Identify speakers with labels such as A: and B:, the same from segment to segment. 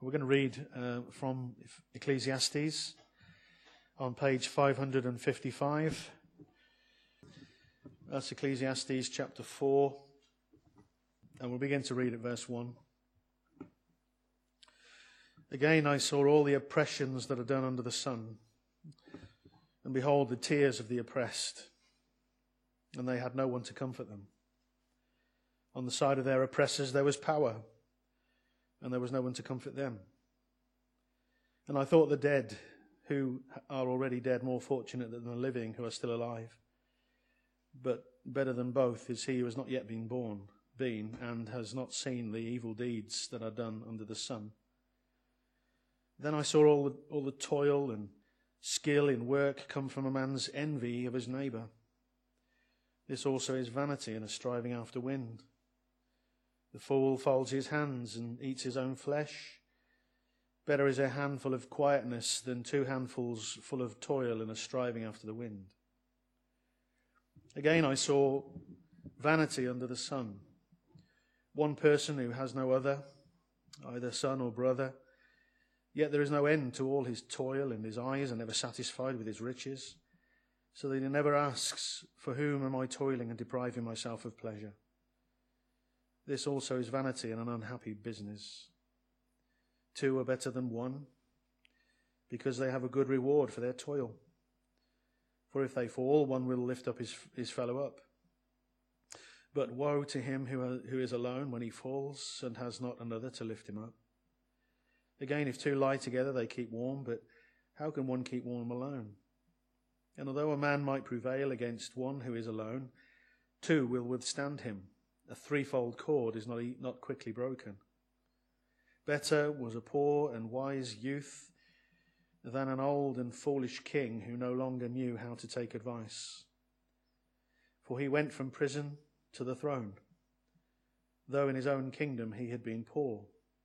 A: We're going to read from Ecclesiastes on page 555. That's Ecclesiastes chapter 4, and we'll begin to read at verse 1. Again I saw all the oppressions that are done under the sun, and behold the tears of the oppressed, and they had no one to comfort them. On the side of their oppressors there was power, and there was no one to comfort them. And I thought the dead who are already dead more fortunate than the living who are still alive. But better than both is he who has not yet been, and has not seen the evil deeds that are done under the sun. Then I saw all the toil and skill in work come from a man's envy of his neighbour. This also is vanity and a striving after wind. The fool folds his hands and eats his own flesh. Better is a handful of quietness than 2 handfuls full of toil and a striving after the wind. Again I saw vanity under the sun. One person who has no other, either son or brother, yet there is no end to all his toil, and his eyes are never satisfied with his riches, so that he never asks, for whom am I toiling and depriving myself of pleasure? This also is vanity and an unhappy business. 2 are better than 1, because they have a good reward for their toil. For if they fall, one will lift up his fellow up. But woe to him who is alone when he falls and has not another to lift him up. Again, if 2 lie together, they keep warm, but how can one keep warm alone? And although a man might prevail against one who is alone, 2 will withstand him. A threefold cord is not quickly broken. Better was a poor and wise youth than an old and foolish king who no longer knew how to take advice. For he went from prison to the throne, though in his own kingdom he had been poor.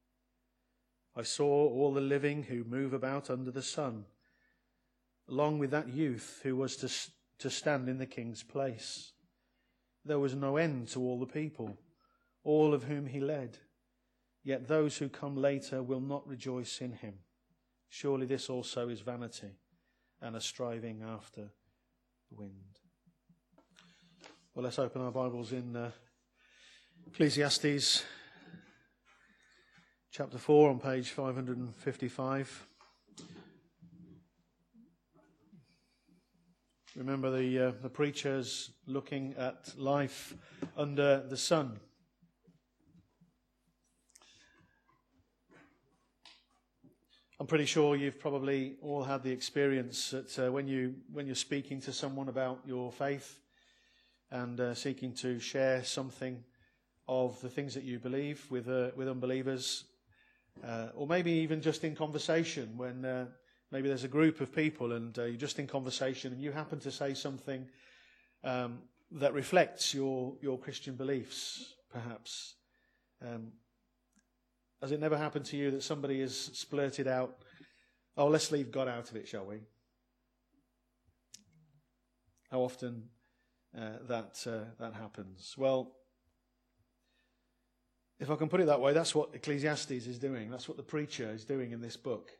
A: I saw all the living who move about under the sun, along with that youth who was to stand in the king's place. There was no end to all the people, all of whom he led. Yet those who come later will not rejoice in him. Surely this also is vanity and a striving after the wind. Well, let's open our Bibles in Ecclesiastes chapter 4 on page 555. Remember the preachers looking at life under the sun. I'm pretty sure you've probably all had the experience that when you're speaking to someone about your faith and seeking to share something of the things that you believe with unbelievers, or maybe even just in conversation when maybe there's a group of people and you're just in conversation and you happen to say something that reflects your Christian beliefs, perhaps. Has it never happened to you that somebody has splurted out, "Oh, let's leave God out of it, shall we?" How often that happens? Well, if I can put it that way, that's what Ecclesiastes is doing. That's what the preacher is doing in this book.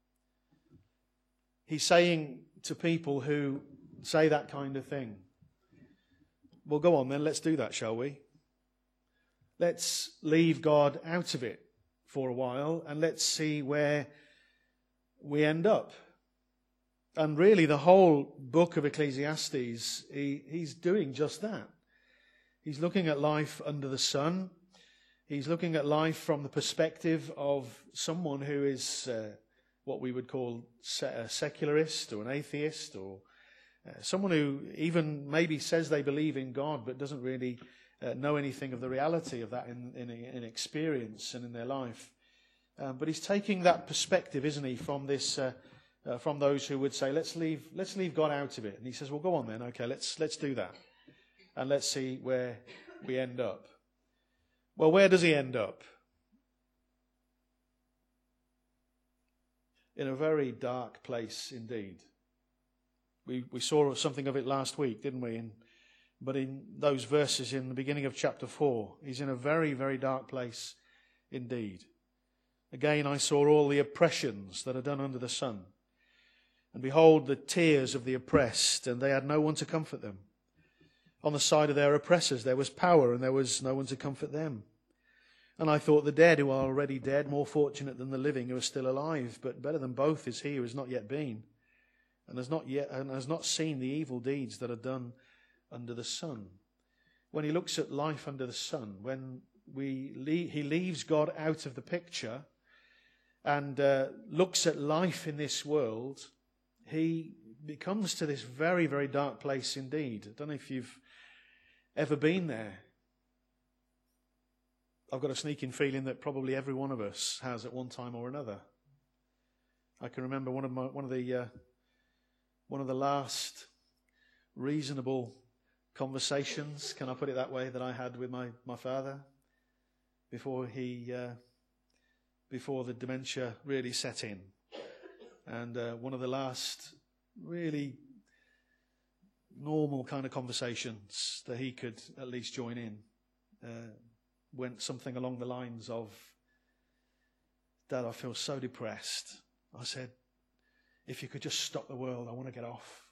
A: He's saying to people who say that kind of thing, well, go on then, let's do that, shall we? Let's leave God out of it for a while and let's see where we end up. And really the whole book of Ecclesiastes, he's doing just that. He's looking at life under the sun. He's looking at life from the perspective of someone who is what we would call a secularist or an atheist, or someone who even maybe says they believe in God but doesn't really know anything of the reality of that in experience and in their life. But he's taking that perspective, isn't he, from this from those who would say, let's leave God out of it. And he says, well, go on then, okay, let's do that, and let's see where we end up. Well, where does he end up? In a very dark place indeed. We saw something of it last week, didn't we? But in those verses in the beginning of chapter 4, he's in a very, very dark place indeed. Again I saw all the oppressions that are done under the sun. And behold, the tears of the oppressed, and they had no one to comfort them. On the side of their oppressors there was power, and there was no one to comfort them. And I thought the dead who are already dead, more fortunate than the living who are still alive. But better than both is he who has not yet been, and has not seen the evil deeds that are done under the sun. When he looks at life under the sun, when he leaves God out of the picture and looks at life in this world, he comes to this very, very dark place indeed. I don't know if you've ever been there. I've got a sneaking feeling that probably every one of us has at one time or another. I can remember one of the last reasonable conversations, can I put it that way, that I had with my father before the dementia really set in. And one of the last really normal kind of conversations that he could at least join in went something along the lines of, "Dad, I feel so depressed." I said, "If you could just stop the world, I want to get off."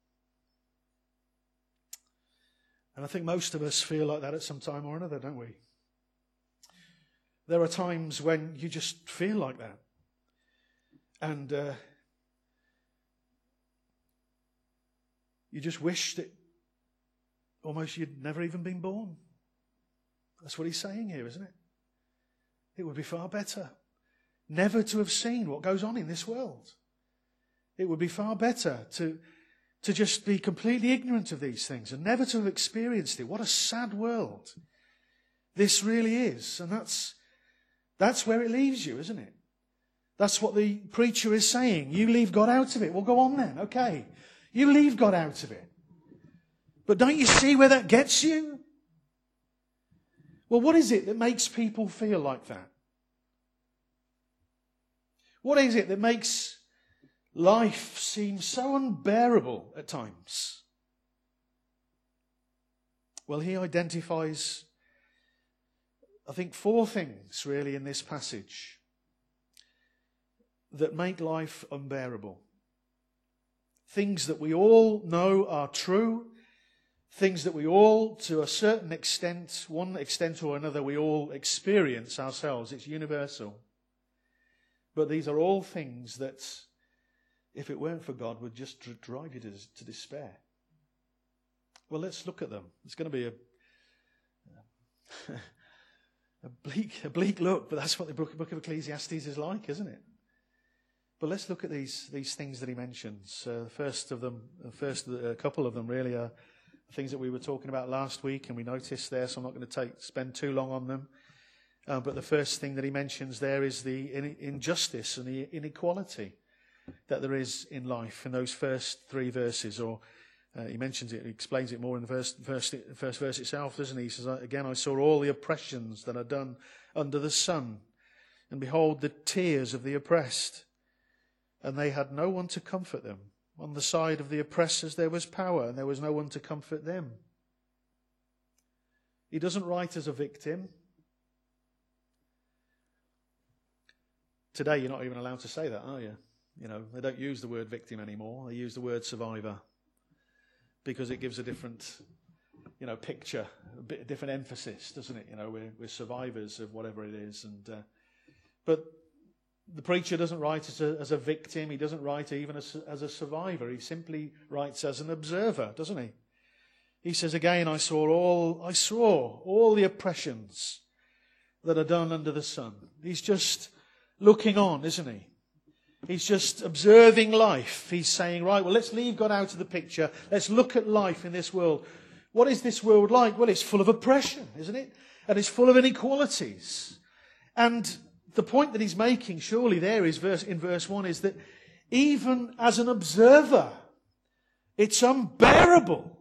A: And I think most of us feel like that at some time or another, don't we? There are times when you just feel like that. And you just wish that almost you'd never even been born. That's what he's saying here, isn't it? It would be far better never to have seen what goes on in this world. It would be far better to just be completely ignorant of these things and never to have experienced it. What a sad world this really is. And that's where it leaves you, isn't it? That's what the preacher is saying. You leave God out of it. Well, go on then. Okay. You leave God out of it. But don't you see where that gets you? Well, what is it that makes people feel like that? What is it that makes life seem so unbearable at times? Well, he identifies, I think, 4 things really in this passage that make life unbearable. Things that we all know are true. Things that we all, to a certain extent, one extent or another, we all experience ourselves. It's universal. But these are all things that, if it weren't for God, would just drive you to despair. Well, let's look at them. It's going to be a bleak look, but that's what the book of Ecclesiastes is like, isn't it? But let's look at these things that he mentions. A couple of them really are things that we were talking about last week, and we noticed there, so I'm not going to spend too long on them. But the first thing that he mentions there is the injustice and the inequality that there is in life in those first 3 verses. Or he mentions it, he explains it more in the first verse itself, doesn't he? He says, "Again, I saw all the oppressions that are done under the sun, and behold, the tears of the oppressed, and they had no one to comfort them. On the side of the oppressors there was power, and there was no one to comfort them." He doesn't write as a victim. Today you're not even allowed to say that, are you? You know, they don't use the word victim anymore. They use the word survivor because it gives a different, picture, a bit different emphasis, doesn't it? We're survivors of whatever it is. But the preacher doesn't write as a victim. He doesn't write even as a survivor. He simply writes as an observer, doesn't he? He says, "Again, I saw all the oppressions that are done under the sun." He's just looking on, isn't he? He's just observing life. He's saying, right, well, let's leave God out of the picture. Let's look at life in this world. What is this world like? Well, it's full of oppression, isn't it? And it's full of inequalities. And the point that he's making, surely there is in verse 1, is that even as an observer, it's unbearable.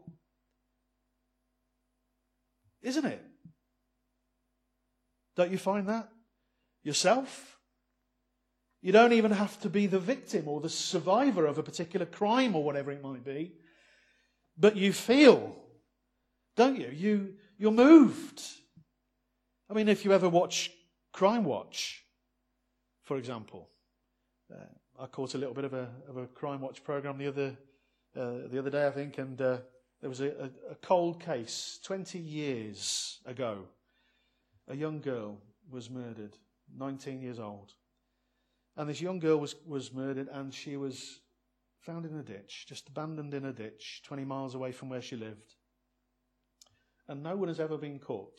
A: Isn't it? Don't you find that yourself? You don't even have to be the victim or the survivor of a particular crime or whatever it might be. But you feel, don't you? You're moved. I mean, if you ever watch Crime Watch, for example. I caught a little bit of a Crime Watch program the other day, I think, and there was a cold case 20 years ago. A young girl was murdered, 19 years old. And this young girl was murdered, and she was found in a ditch, just abandoned in a ditch, 20 miles away from where she lived. And no one has ever been caught.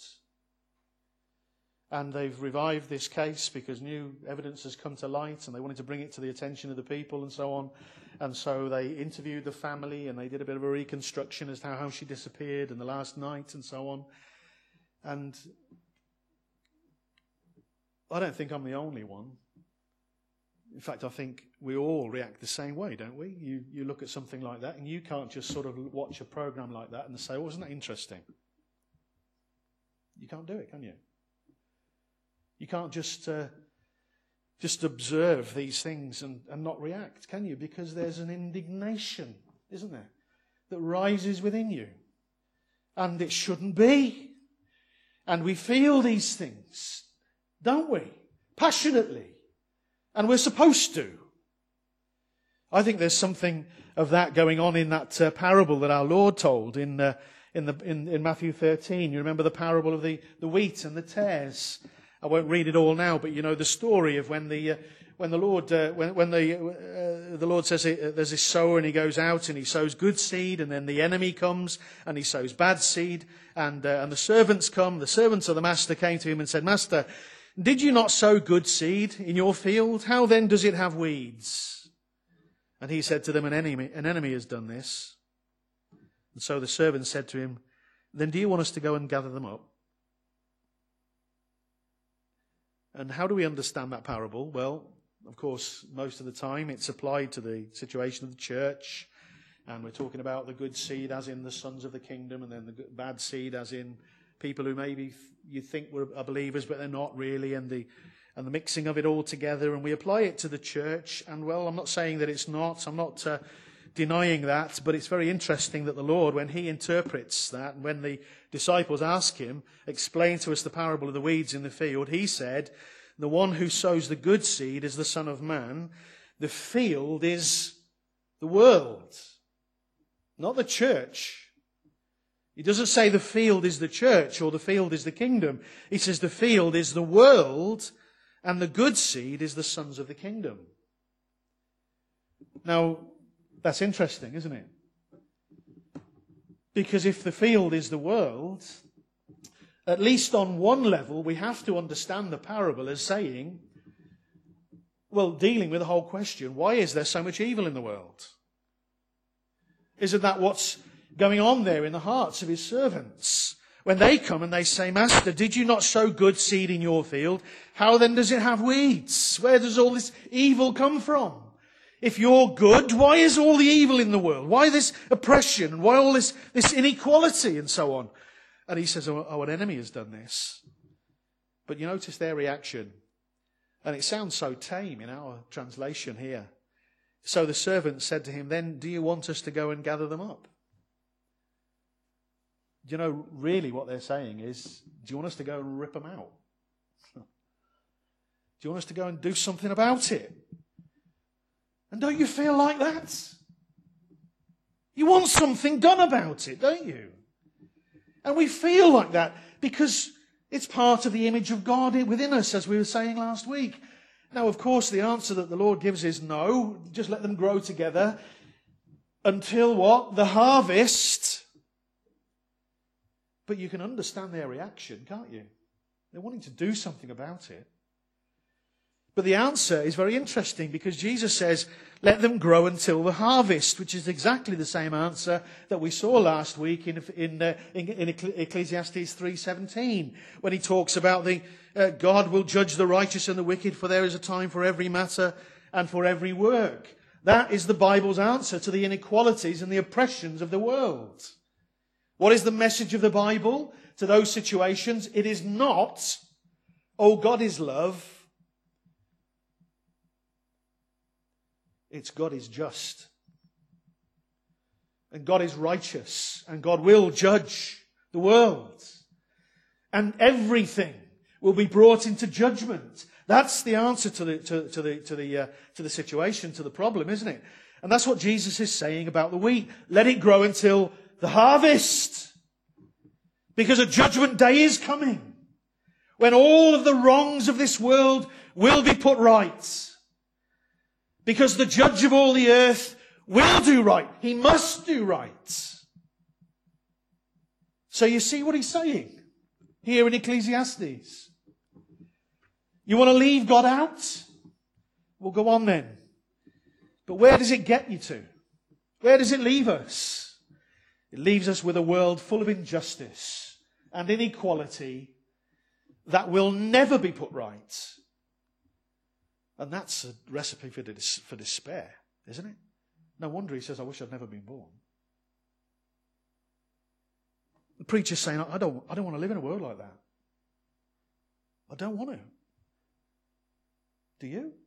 A: And they've revived this case because new evidence has come to light, and they wanted to bring it to the attention of the people and so on. And so they interviewed the family, and they did a bit of a reconstruction as to how she disappeared and the last night and so on. And I don't think I'm the only one. In fact, I think we all react the same way, don't we? You look at something like that, and you can't just sort of watch a program like that and say, oh, wasn't that interesting? You can't do it, can you? You can't just observe these things and not react, can you? Because there's an indignation, isn't there, that rises within you. And it shouldn't be. And we feel these things, don't we? Passionately. And we're supposed to. I think there's something of that going on in that parable that our Lord told in Matthew 13. You remember the parable of the wheat and the tares. I won't read it all now, but you know the story of when the Lord says there's this sower, and he goes out and he sows good seed, and then the enemy comes and he sows bad seed, and the servants come. The servants of the master came to him and said, "Master, did you not sow good seed in your field? How then does it have weeds?" And he said to them, "An enemy has done this." And so the servant said to him, "Then do you want us to go and gather them up?" And how do we understand that parable? Well, of course, most of the time it's applied to the situation of the church. And we're talking about the good seed as in the sons of the kingdom, and then the bad seed as in people who maybe you think are believers, but they're not really, and the mixing of it all together. And we apply it to the church. And well, I'm not saying that it's not. I'm not denying that. But it's very interesting that the Lord, when he interprets that, and when the disciples ask him, explain to us the parable of the weeds in the field, he said, the one who sows the good seed is the Son of Man. The field is the world, not the church. He doesn't say the field is the church or the field is the kingdom. He says the field is the world, and the good seed is the sons of the kingdom. Now, that's interesting, isn't it? Because if the field is the world, at least on one level, we have to understand the parable as saying, well, dealing with the whole question, why is there so much evil in the world? Isn't that what's going on there in the hearts of his servants? When they come and they say, "Master, did you not sow good seed in your field? How then does it have weeds? Where does all this evil come from? If you're good, why is all the evil in the world? Why this oppression? And why all this inequality?" and so on. And he says, oh, an enemy has done this. But you notice their reaction. And it sounds so tame in our translation here. So the servant said to him, "Then do you want us to go and gather them up?" Do you know really what they're saying is, do you want us to go and rip them out? Do you want us to go and do something about it? And don't you feel like that? You want something done about it, don't you? And we feel like that because it's part of the image of God within us, as we were saying last week. Now, of course, the answer that the Lord gives is no, just let them grow together until what? The harvest. But you can understand their reaction, can't you? They're wanting to do something about it. But the answer is very interesting because Jesus says, let them grow until the harvest, which is exactly the same answer that we saw last week in Ecclesiastes 3:17, when he talks about God will judge the righteous and the wicked, for there is a time for every matter and for every work. That is the Bible's answer to the inequalities and the oppressions of the world. What is the message of the Bible to those situations? It is not, oh, God is love. It's God is just. And God is righteous. And God will judge the world. And everything will be brought into judgment. That's the answer to the situation, to the problem, isn't it? And that's what Jesus is saying about the wheat. Let it grow until the harvest. Because a judgment day is coming, when all of the wrongs of this world will be put right. Because the judge of all the earth will do right. He must do right. So you see what he's saying here in Ecclesiastes. You want to leave God out? Well, go on then. But where does it get you to? Where does it leave us? It leaves us with a world full of injustice and inequality that will never be put right. And that's a recipe for despair, isn't it? No wonder he says, I wish I'd never been born. The preacher's saying, I don't want to live in a world like that. I don't want to. Do you?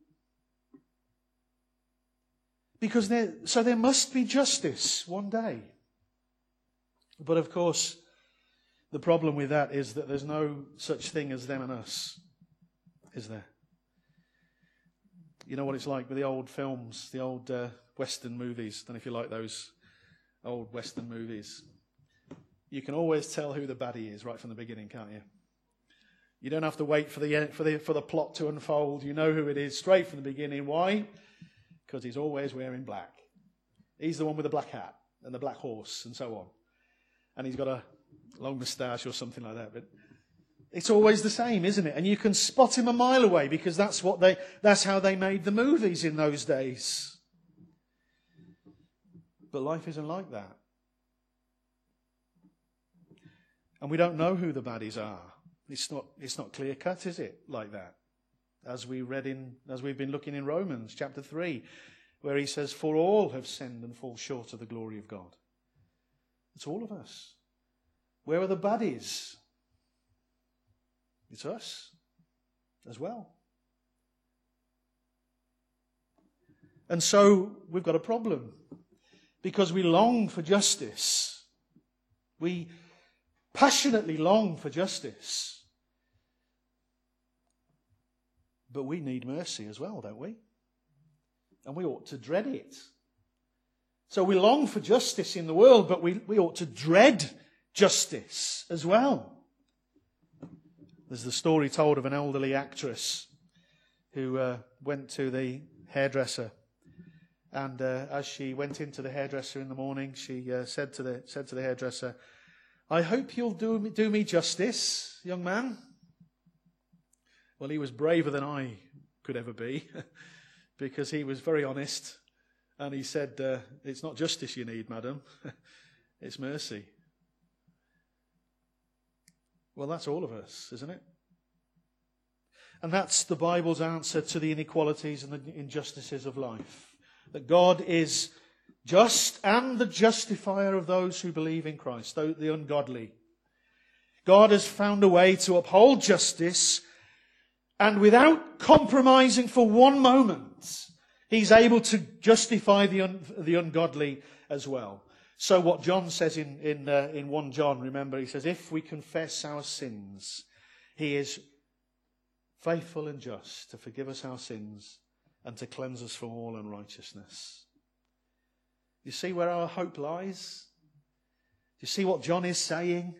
A: Because there must be justice one day. But of course, the problem with that is that there's no such thing as them and us, is there? You know what it's like with the old films, the old Western movies. I don't know if you like those old Western movies. You can always tell who the baddie is right from the beginning, can't you? You don't have to wait for the plot to unfold. You know who it is straight from the beginning. Why? Because he's always wearing black. He's the one with the black hat and the black horse and so on. And he's got a long moustache or something like that. But it's always the same, isn't it? And you can spot him a mile away because that's how they made the movies in those days. But life isn't like that. And we don't know who the baddies are. It's not clear cut, is it? Like that. As we've been looking in Romans chapter 3, where he says, for all have sinned and fall short of the glory of God. It's all of us. Where are the baddies? It's us as well. And so we've got a problem because we long for justice. We passionately long for justice. But we need mercy as well, don't we? And we ought to dread it. So we long for justice in the world, but we ought to dread justice as well. There's the story told of an elderly actress who went to the hairdresser. And as she went into the hairdresser in the morning, she said to the hairdresser, I hope you'll do me justice, young man. Well, he was braver than I could ever be because he was very honest. And he said, it's not justice you need, madam. It's mercy. Well, that's all of us, isn't it? And that's the Bible's answer to the inequalities and the injustices of life. That God is just and the justifier of those who believe in Christ, the ungodly. God has found a way to uphold justice, and without compromising for one moment, He's able to justify the ungodly as well. So what John says in 1 John, remember, he says, if we confess our sins, He is faithful and just to forgive us our sins and to cleanse us from all unrighteousness. You see where our hope lies? You see what John is saying?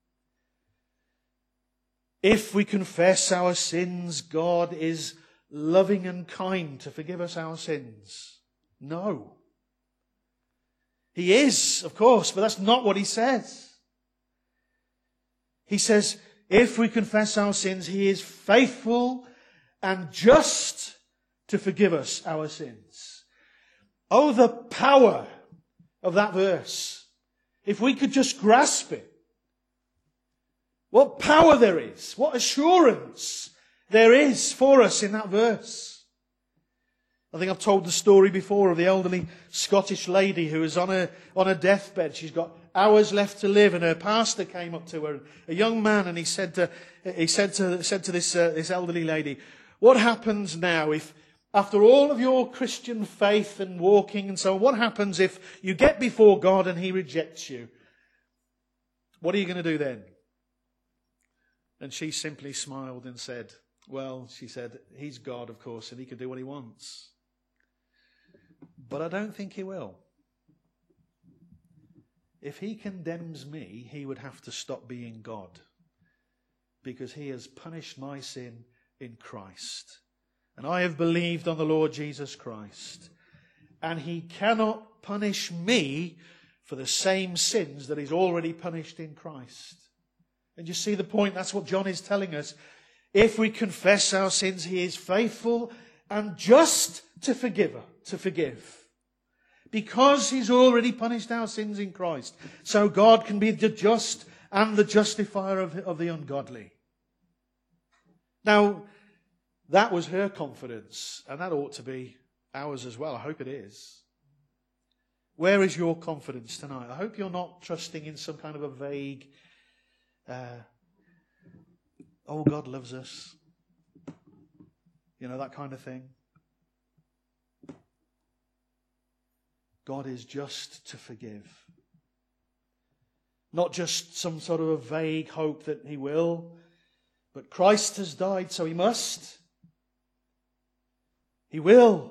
A: If we confess our sins, God is loving and kind to forgive us our sins. No. He is, of course, but that's not what He says. He says, if we confess our sins, He is faithful and just to forgive us our sins. Oh, the power of that verse. If we could just grasp it. What power there is. What assurance there is for us in that verse. I think I've told the story before of the elderly Scottish lady who is on a deathbed. She's got hours left to live, and her pastor came up to her, a young man, and he said to this elderly lady, what happens now if, after all of your Christian faith and walking and so on, what happens if you get before God and He rejects you? What are you going to do then? And she simply smiled and said, Well, she said, he's God, of course, and he can do what he wants. But I don't think he will. If he condemns me, he would have to stop being God, because he has punished my sin in Christ. And I have believed on the Lord Jesus Christ. And he cannot punish me for the same sins that he's already punished in Christ. And you see the point? That's what John is telling us. If we confess our sins, he is faithful and just to forgive. Because he's already punished our sins in Christ. So God can be the just and the justifier of the ungodly. Now, that was her confidence, and that ought to be ours as well. I hope it is. Where is your confidence tonight? I hope you're not trusting in some kind of a vague, oh, God loves us. You know, that kind of thing. God is just to forgive. Not just some sort of a vague hope that he will, but Christ has died, so he must. He will.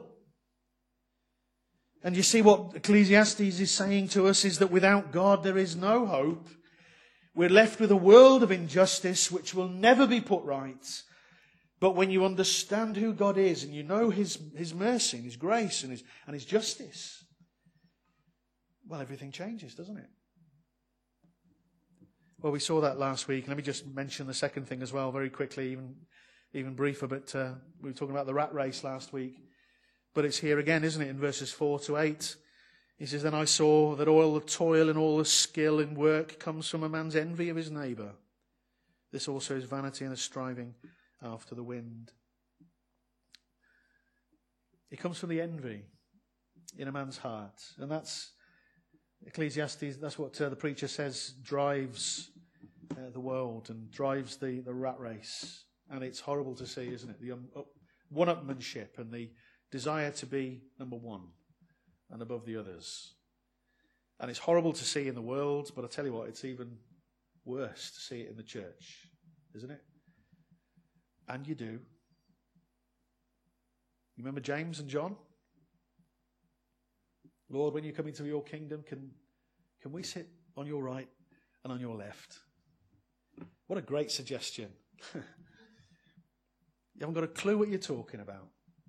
A: And you see what Ecclesiastes is saying to us is that without God there is no hope. We're left with a world of injustice which will never be put right. But when you understand who God is and you know his mercy and his grace and his justice, well, everything changes, doesn't it? Well, we saw that last week. Let me just mention the second thing as well very quickly, even briefer, but we were talking about the rat race last week. But it's here again, isn't it, in verses 4 to 8. He says, then I saw that all the toil and all the skill in work comes from a man's envy of his neighbour. This also is vanity and a striving after the wind. It comes from the envy in a man's heart. And that's, Ecclesiastes, that's what the preacher says drives the world and drives the rat race. And it's horrible to see, isn't it? The one-upmanship and the desire to be number one and above the others. And it's horrible to see in the world, but I tell you what, it's even worse to see it in the church, isn't it? And you do. You remember James and John? Lord, when you come into your kingdom, can we sit on your right and on your left? What a great suggestion. You haven't got a clue what you're talking about.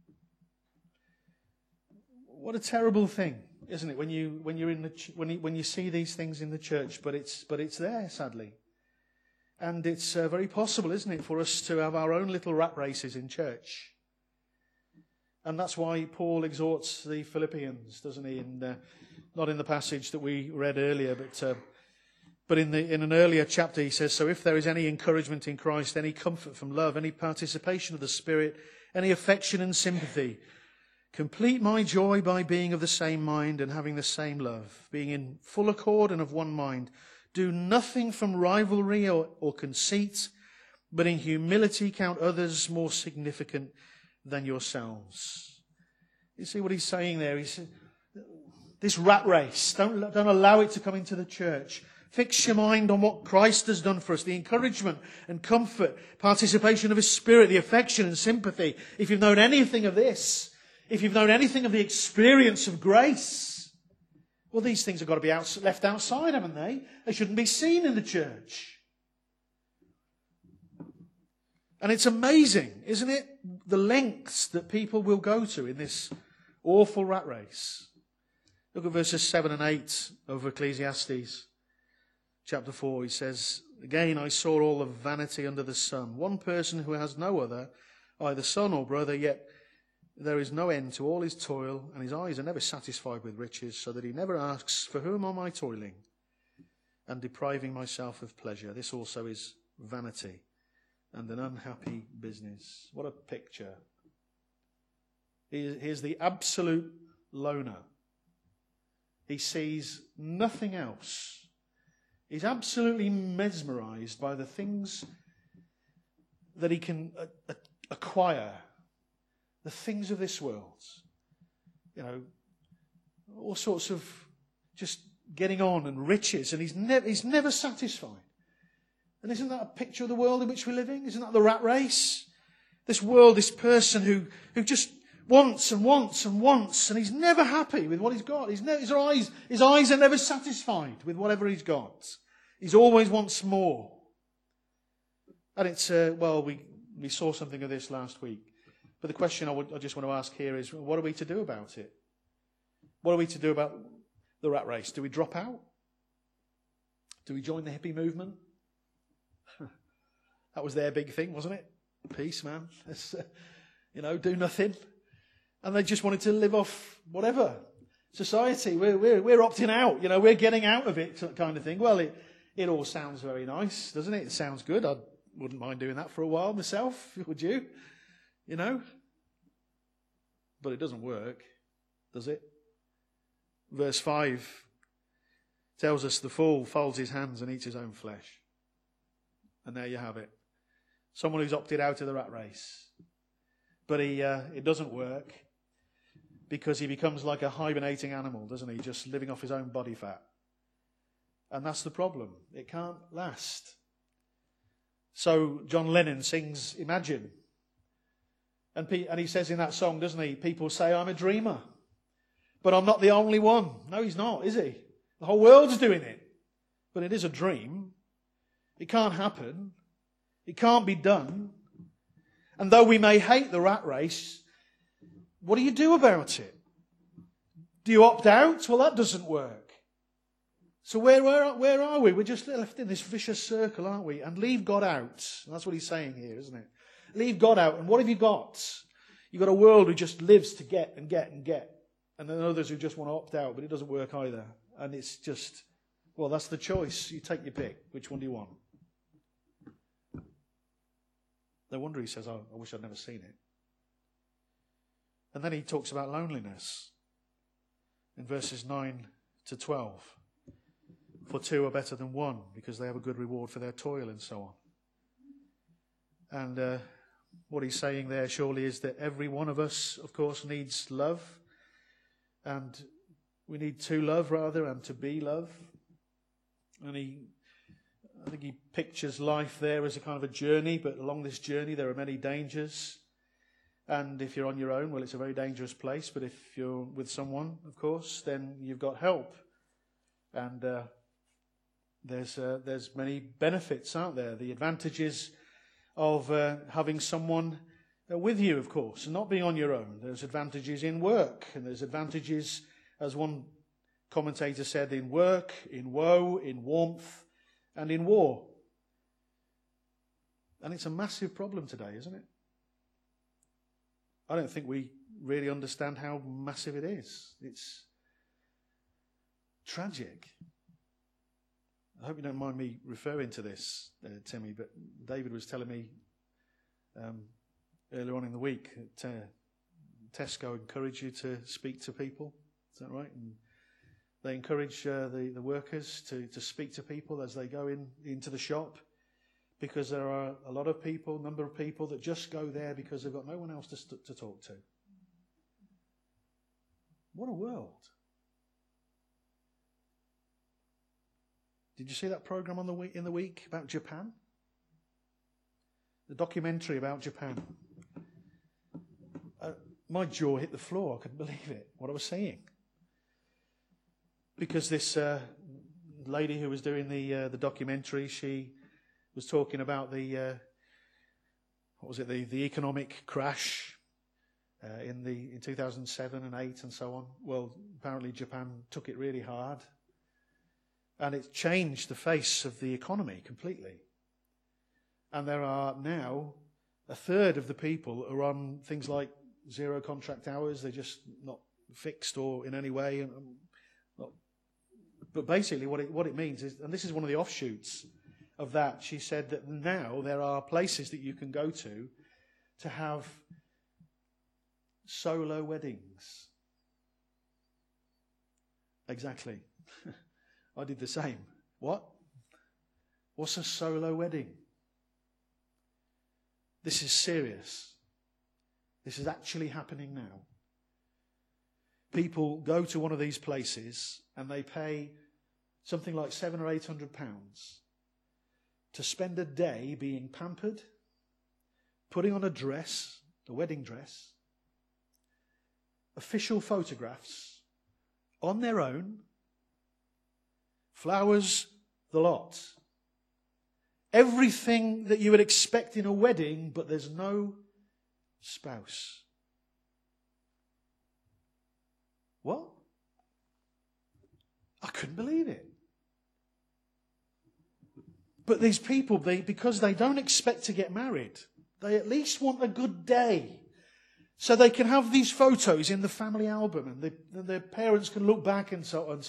A: What a terrible thing, isn't it? When you see these things in the church, but it's there, sadly, and it's very possible, isn't it, for us to have our own little rat races in church, and that's why Paul exhorts the Philippians, doesn't he? And not in the passage that we read earlier, but in an earlier chapter, he says, so if there is any encouragement in Christ, any comfort from love, any participation of the Spirit, any affection and sympathy, complete my joy by being of the same mind and having the same love, being in full accord and of one mind. Do nothing from rivalry or conceit, but in humility count others more significant than yourselves. You see what he's saying there? He said, this rat race, don't allow it to come into the church. Fix your mind on what Christ has done for us, the encouragement and comfort, participation of his Spirit, the affection and sympathy. If you've known anything of this, if you've known anything of the experience of grace, well, these things have got to be left outside, haven't they? They shouldn't be seen in the church. And it's amazing, isn't it? The lengths that people will go to in this awful rat race. Look at verses 7 and 8 of Ecclesiastes. Chapter 4, he says, again, I saw all the vanity under the sun. One person who has no other, either son or brother, yet there is no end to all his toil, and his eyes are never satisfied with riches, so that he never asks, for whom am I toiling and depriving myself of pleasure? This also is vanity and an unhappy business. What a picture. Here's the absolute loner. He sees nothing else. He's absolutely mesmerized by the things that he can acquire, the things of this world. You know, all sorts of just getting on and riches, and he's never satisfied. And isn't that a picture of the world in which we're living? Isn't that the rat race? This world, this person who just wants and wants and wants, and he's never happy with what he's got. His eyes are never satisfied with whatever he's got. He always wants more. And it's, we saw something of this last week. But the question I just want to ask here is, what are we to do about it? What are we to do about the rat race? Do we drop out? Do we join the hippie movement? That was their big thing, wasn't it? Peace, man. Let's, do nothing. And they just wanted to live off whatever. Society, we're opting out. We're getting out of it kind of thing. Well, it all sounds very nice, doesn't it? It sounds good. I wouldn't mind doing that for a while myself, would you? But it doesn't work, does it? Verse 5 tells us the fool folds his hands and eats his own flesh. And there you have it. Someone who's opted out of the rat race. But it doesn't work because he becomes like a hibernating animal, doesn't he? Just living off his own body fat. And that's the problem. It can't last. So John Lennon sings Imagine. And he says in that song, doesn't he? People say, I'm a dreamer. But I'm not the only one. No, he's not, is he? The whole world's doing it. But it is a dream. It can't happen. It can't be done. And though we may hate the rat race, what do you do about it? Do you opt out? Well, that doesn't work. So where are we? We're just left in this vicious circle, aren't we? And leave God out. And that's what he's saying here, isn't it? Leave God out. And what have you got? You've got a world who just lives to get and get and get. And then others who just want to opt out, but it doesn't work either. And it's just, well, that's the choice. You take your pick. Which one do you want? No wonder he says, I wish I'd never seen it. And then he talks about loneliness in verses 9 to 12. For two are better than one, because they have a good reward for their toil, and so on. And what he's saying there surely is that every one of us, of course, needs love. And we need to love, rather, and to be love. And I think he pictures life there as a kind of a journey, but along this journey there are many dangers. And if you're on your own, well, it's a very dangerous place. But if you're with someone, of course, then you've got help. And there's many benefits, aren't there? The advantages of having someone with you, of course, and not being on your own. There's advantages in work, and there's advantages, as one commentator said, in work, in woe, in warmth, and in war. And it's a massive problem today, isn't it? I don't think we really understand how massive it is. It's tragic. I hope you don't mind me referring to this, Timmy, but David was telling me earlier on in the week that Tesco encourage you to speak to people. Is that right? And they encourage the workers to speak to people as they go into the shop, because there are a lot of people, number of people that just go there because they've got no one else to talk to. What a world. Did you see that program in the week about Japan? The documentary about Japan. My jaw hit the floor. I couldn't believe it, what I was seeing. Because this lady who was doing the documentary, she was talking about the economic crash in 2007 and 8 and so on. Well, apparently Japan took it really hard, and it changed the face of the economy completely. And there are now a third of the people are on things like zero contract hours. They're just not fixed or in any way. But basically what it means is, and this is one of the offshoots of that, she said that now there are places that you can go to have solo weddings. Exactly. I did the same. What? What's a solo wedding? This is serious. This is actually happening now. People go to one of these places and they pay something like £700 or £800 to spend a day being pampered, putting on a dress, a wedding dress, official photographs on their own, flowers, the lot. Everything that you would expect in a wedding, but there's no spouse. What? I couldn't believe it. But these people, because they don't expect to get married, they at least want a good day. So they can have these photos in the family album and their parents can look back and so on.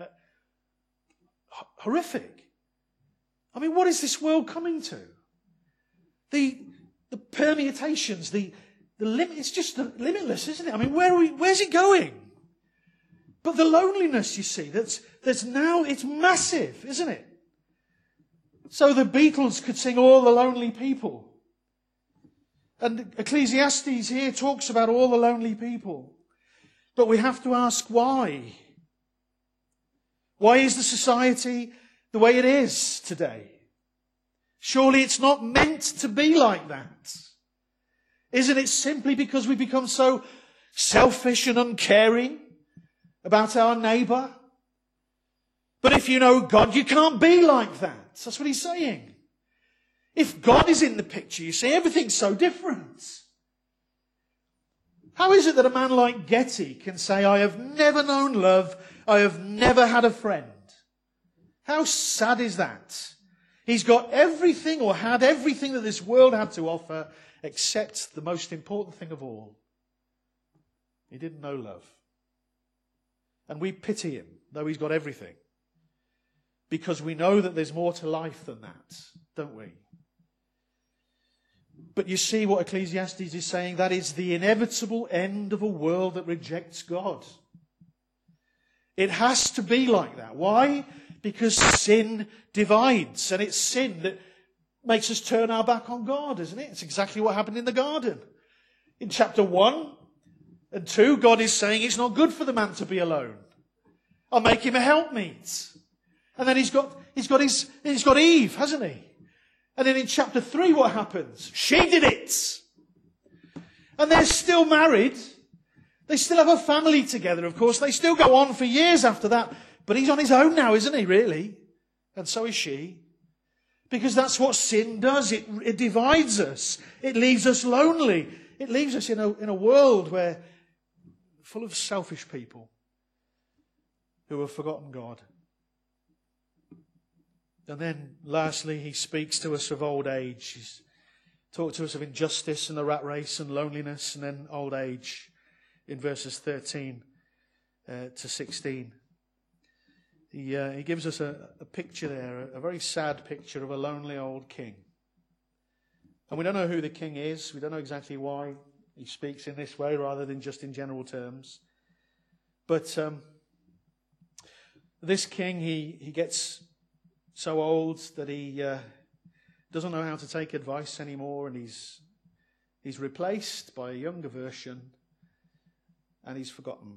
A: Horrific. I mean, what is this world coming to? The permutations, the limit, it's just limitless, isn't it? I mean, where's it going? But the loneliness, you see, that's now, it's massive, isn't it? So the Beatles could sing All the Lonely People. And Ecclesiastes here talks about all the lonely people. But we have to ask why. Why is the society the way it is today? Surely it's not meant to be like that. Isn't it simply because we become so selfish and uncaring about our neighbour? But if you know God, you can't be like that. That's what he's saying. If God is in the picture, you see, everything's so different. How is it that a man like Getty can say, I have never known love, I have never had a friend? How sad is that? He's got everything, or had everything that this world had to offer, except the most important thing of all. He didn't know love. And we pity him, though he's got everything. Because we know that there's more to life than that, don't we? But you see what Ecclesiastes is saying? That is the inevitable end of a world that rejects God. It has to be like that. Why? Because sin divides. And it's sin that makes us turn our back on God, isn't it? It's exactly what happened in the garden. In chapter 1 and 2, God is saying it's not good for the man to be alone. I'll make him a helpmeet. And then he's got Eve, hasn't he? And then in chapter 3, what happens? She did it. And they're still married. They still have a family together, of course. They still go on for years after that. But he's on his own now, isn't he, really? And so is she. Because that's what sin does. It divides us. It leaves us lonely. It leaves us in a world where full of selfish people who have forgotten God. And then, lastly, he speaks to us of old age. He's talked to us of injustice and the rat race and loneliness, and then old age in verses 13 to 16. He gives us a picture there, a very sad picture of a lonely old king. And we don't know who the king is. We don't know exactly why he speaks in this way rather than just in general terms. But this king, he gets so old that he doesn't know how to take advice anymore, and he's replaced by a younger version, and he's forgotten.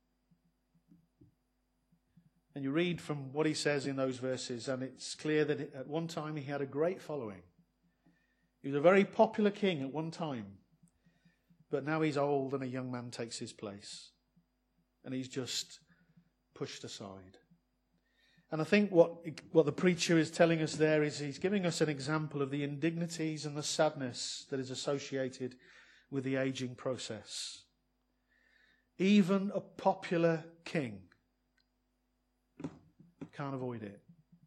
A: And you read from what he says in those verses, and it's clear that at one time he had a great following. He was a very popular king at one time, but now he's old and a young man takes his place, and he's just pushed aside. And I think what the preacher is telling us there is he's giving us an example of the indignities and the sadness that is associated with the aging process. Even a popular king can't avoid it.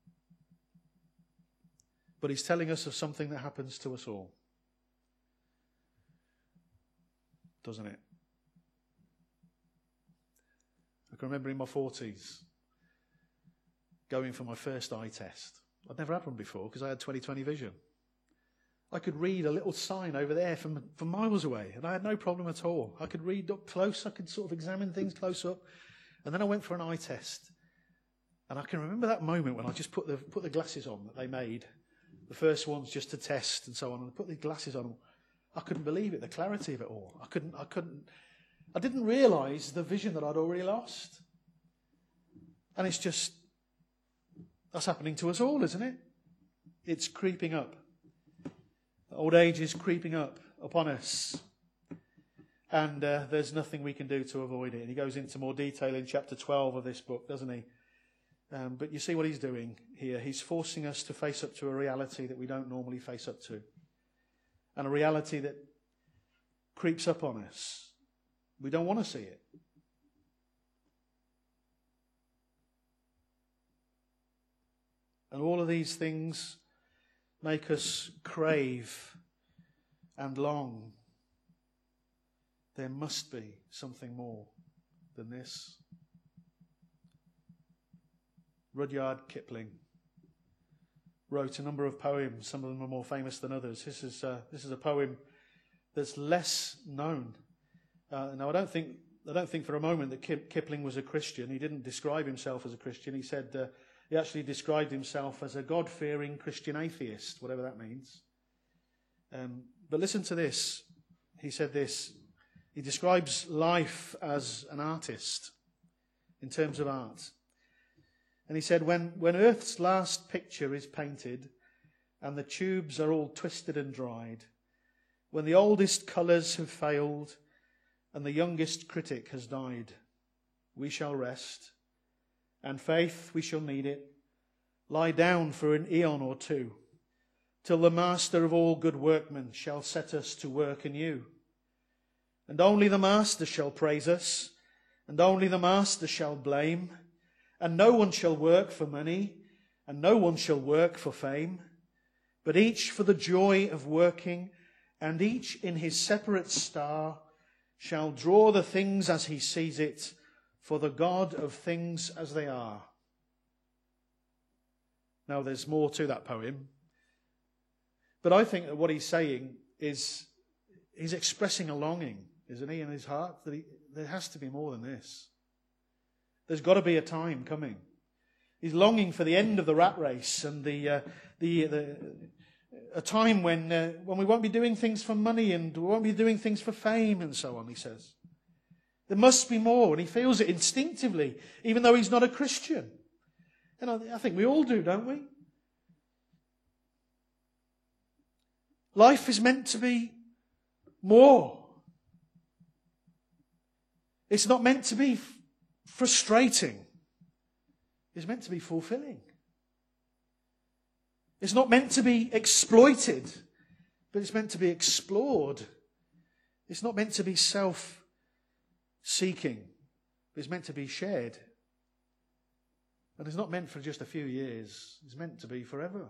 A: But he's telling us of something that happens to us all. Doesn't it? I can remember in my 40s going for my first eye test. I'd never had one before because I had 20/20 vision. I could read a little sign over there from miles away, and I had no problem at all. I could read up close. I could sort of examine things close up. And then I went for an eye test. And I can remember that moment when I just put the glasses on that they made. The first ones just to test and so on. And I put the glasses on. I couldn't believe it, the clarity of it all. I didn't realise the vision that I'd already lost. And it's just, that's happening to us all, isn't it? It's creeping up. Old age is creeping up. upon us. And there's nothing we can do to avoid it. And he goes into more detail in chapter 12 of this book, doesn't he? But you see what he's doing here. He's forcing us to face up to a reality that we don't normally face up to. And a reality that creeps up on us. We don't want to see it. And all of these things make us crave and long. There must be something more than this. Rudyard Kipling wrote a number of poems. Some of them are more famous than others. This is a poem that's less known. Now, I don't think for a moment that Kipling was a Christian. He didn't describe himself as a Christian. He said he actually described himself as a God-fearing Christian atheist, whatever that means. But listen to this. He said this. He describes life as an artist in terms of art. And he said, when Earth's last picture is painted and the tubes are all twisted and dried, when the oldest colours have failed and the youngest critic has died, we shall rest, and faith, we shall need it, lie down for an eon or two, till the master of all good workmen shall set us to work anew. And only the master shall praise us, and only the master shall blame, and no one shall work for money, and no one shall work for fame, but each for the joy of working, and each in his separate star shall draw the things as he sees it, for the God of things as they are. Now, there's more to that poem, but I think that what he's saying is he's expressing a longing, isn't he, in his heart, that there has to be more than this. There's got to be a time coming. He's longing for the end of the rat race and a time when we won't be doing things for money and we won't be doing things for fame and so on, he says. There must be more, and he feels it instinctively, even though he's not a Christian. And I think we all do, don't we? Life is meant to be more. It's not meant to be frustrating. It's meant to be fulfilling. It's not meant to be exploited, but it's meant to be explored. It's not meant to be self-seeking, but it's meant to be shared. And it's not meant for just a few years. It's meant to be forever.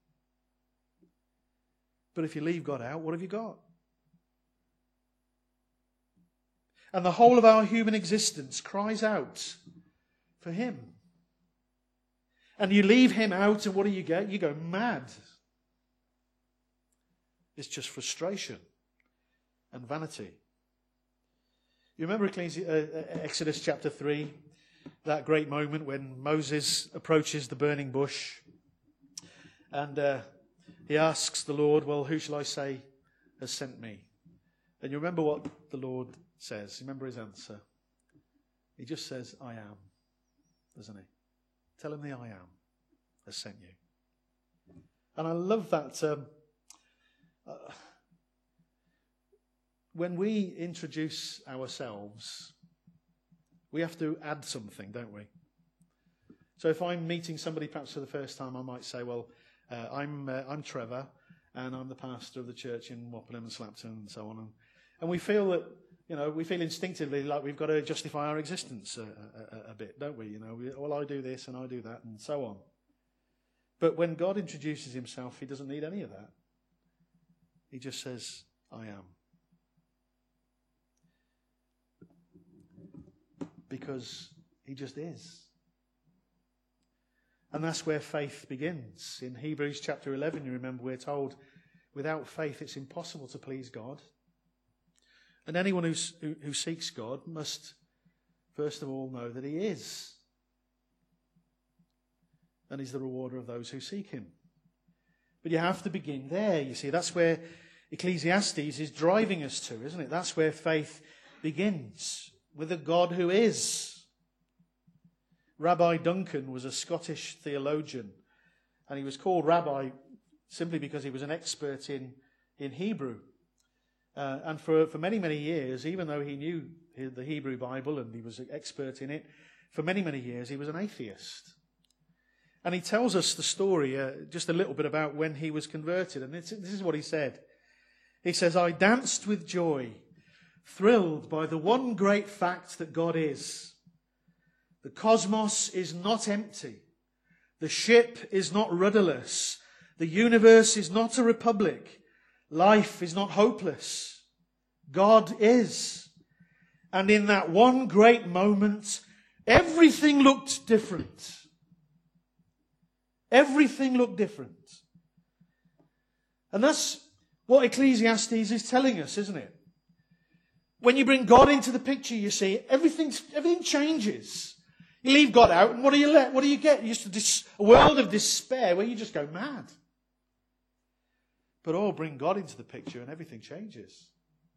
A: But if you leave God out, what have you got? And the whole of our human existence cries out for him. And you leave him out, and what do you get? You go mad. It's just frustration and vanity. You remember Exodus chapter 3, that great moment when Moses approaches the burning bush, and he asks the Lord, well, who shall I say has sent me? And you remember what the Lord says. Remember his answer. He just says, I am, doesn't he? Tell him the I am has sent you. And I love that. When we introduce ourselves, we have to add something, don't we? So if I'm meeting somebody perhaps for the first time, I might say, well, I'm Trevor, and I'm the pastor of the church in Wappingham and Slapton and so on. And we feel that, we feel instinctively like we've got to justify our existence a bit, don't we? Well, I do this and I do that and so on. But when God introduces himself, he doesn't need any of that. He just says, I am. Because he just is. And that's where faith begins. In Hebrews chapter 11, you remember, we're told, without faith it's impossible to please God. And anyone who seeks God must, first of all, know that he is. And he's the rewarder of those who seek him. But you have to begin there, you see. That's where Ecclesiastes is driving us to, isn't it? That's where faith begins, with a God who is. Rabbi Duncan was a Scottish theologian, and he was called rabbi simply because he was an expert in Hebrew. And for many, many years, even though he knew the Hebrew Bible and he was an expert in it, for many, many years he was an atheist. And he tells us the story, just a little bit about when he was converted. And this is what he said. He says, "I danced with joy, thrilled by the one great fact that God is. The cosmos is not empty. The ship is not rudderless. The universe is not a republic. Life is not hopeless. God is. And in that one great moment, everything looked different." Everything looked different. And that's what Ecclesiastes is telling us, isn't it? When you bring God into the picture, you see, everything changes. You leave God out, and what do you get? Just a world of despair where you just go mad. But bring God into the picture and everything changes.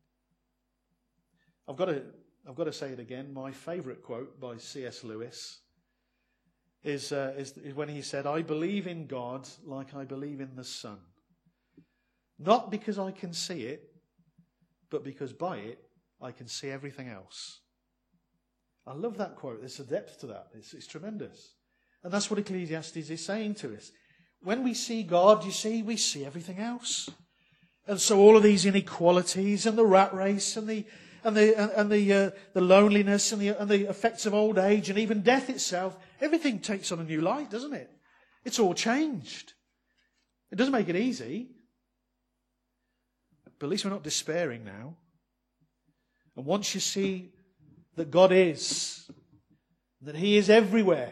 A: I've got to say it again. My favourite quote by C.S. Lewis is when he said, "I believe in God like I believe in the sun. Not because I can see it, but because by it I can see everything else." I love that quote. There's a depth to that. It's tremendous. And that's what Ecclesiastes is saying to us. When we see God, you see, we see everything else. And so all of these inequalities and the rat race and the loneliness and the effects of old age and even death itself, everything takes on a new light, doesn't it? It's all changed. It doesn't make it easy. But at least we're not despairing now. And once you see that God is, that He is everywhere,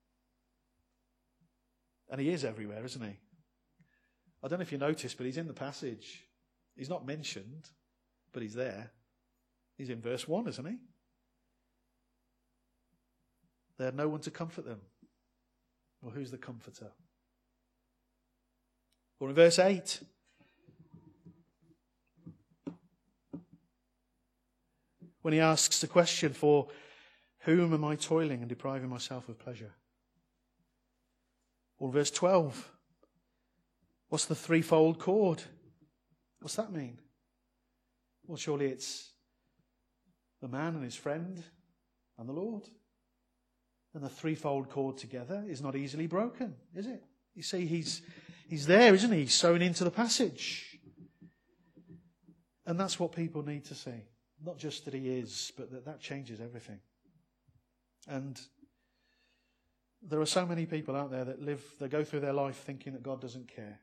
A: and He is everywhere, isn't He? I don't know if you noticed, but He's in the passage. He's not mentioned, but He's there. He's in verse 1, isn't He? They had no one to comfort them. Well, who's the comforter? Or in verse 8, when he asks the question, "For whom am I toiling and depriving myself of pleasure?" Or verse 12, what's the threefold cord? What's that mean? Well, surely it's the man and his friend and the Lord. And the threefold cord together is not easily broken, is it? You see, he's there, isn't he? He's sewn into the passage. And that's what people need to see. Not just that He is, but that changes everything. And there are so many people out there that go through their life thinking that God doesn't care.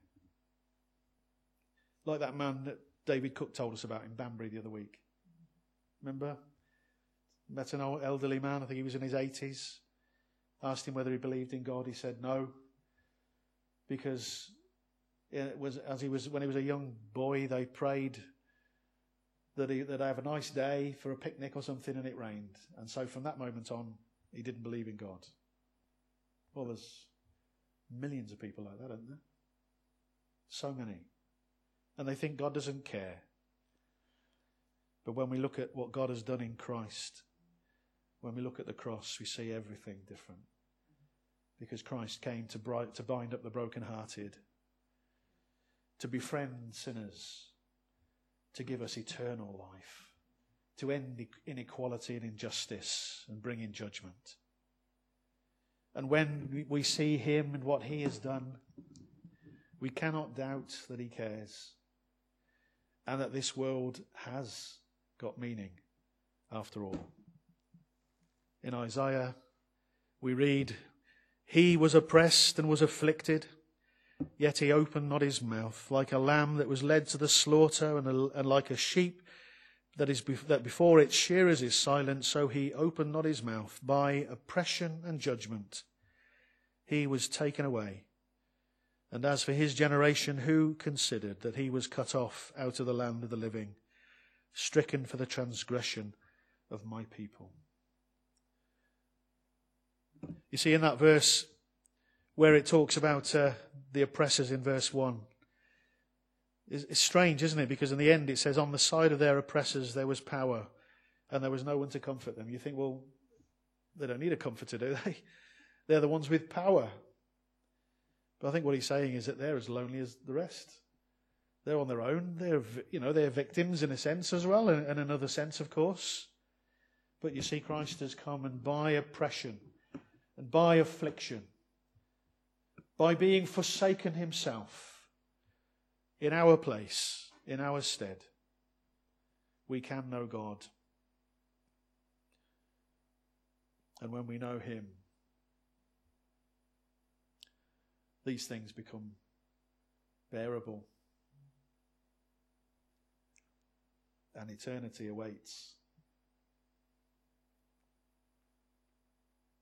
A: Like that man that David Cook told us about in Banbury the other week. Remember? Met an old elderly man, I think he was in his 80s. Asked him whether he believed in God. He said no. Because when he was a young boy, they prayed that he'd have a nice day for a picnic or something, and it rained. And so from that moment on, he didn't believe in God. Well, there's millions of people like that, aren't there? So many. And they think God doesn't care. But when we look at what God has done in Christ, when we look at the cross, we see everything different. Because Christ came to bind up the brokenhearted, to befriend sinners, to give us eternal life, to end inequality and injustice and bring in judgment. And when we see Him and what He has done, we cannot doubt that He cares and that this world has got meaning after all. In Isaiah, we read, "He was oppressed and was afflicted, yet He opened not His mouth. Like a lamb that was led to the slaughter, and like a sheep that before its shearers is silent, so He opened not His mouth. By oppression and judgment He was taken away. And as for His generation, who considered that He was cut off out of the land of the living, stricken for the transgression of my people." You see, in that verse where it talks about the oppressors in verse 1, it's strange, isn't it? Because in the end it says, "On the side of their oppressors there was power, and there was no one to comfort them." You think, well, they don't need a comforter, do they? They're the ones with power. But I think what he's saying is that they're as lonely as the rest. They're on their own. They're victims in a sense as well, in another sense, of course. But you see, Christ has come, and by oppression and by affliction, by being forsaken himself in our place, in our stead, we can know God. And when we know him, these things become bearable. And eternity awaits.